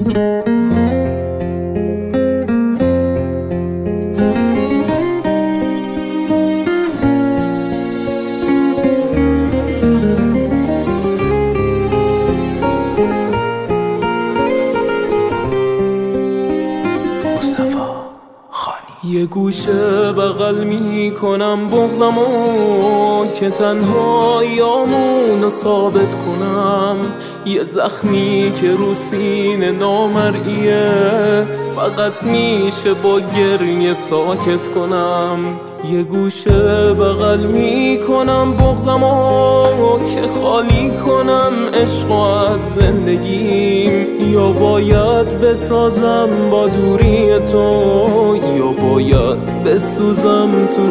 یه گوشه بغل میکنم بغضمو که تنهاییامونو ثابت کنم، یه زخمی که رو سینه نامرئیه فقط میشه با گریه ساکت کنم. یه گوشه بغل میکنم بغضمو که خالی کنم عشقو از زندگیم، یا باید بسازم با دوری تو یا باید بسوزم تو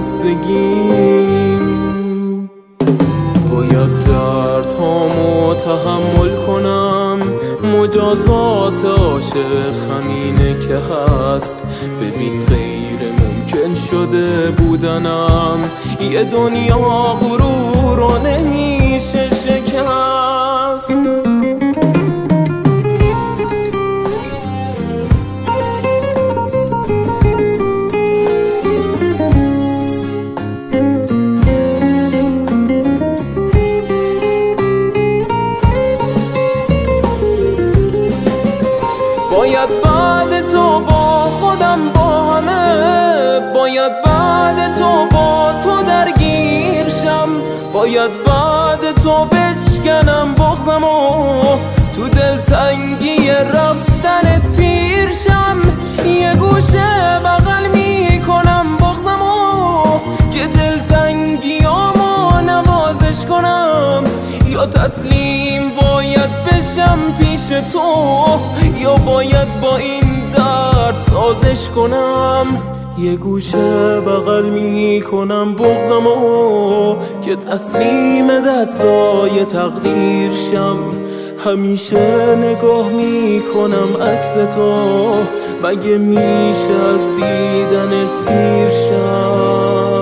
دلبستگیم. باید دردهامو تحمل کنم، مجازات عاشق همینه که هست. ببین غیر ممکن شده بودنم، یه دنیا غرور رو نمیشه شکست. باید بعد تو با خودم با همه، باید بعد تو با تو درگیر شم، باید بعد تو بشکنم بغضمو تو دلتنگی رفتنت پیر شم. یه گوشه بغل میکنم بغضمو که دلتنگیامو نوازش کنم، یا تسلیم باید بشم پیش تو یا باید با این درد سازش کنم. یه گوشه بغل میکنم بغضمو که تسلیم دستای تقدیر شم، همیشه نگاه میکنم عکس تو، مگه میشه از دیدنت سیر شم.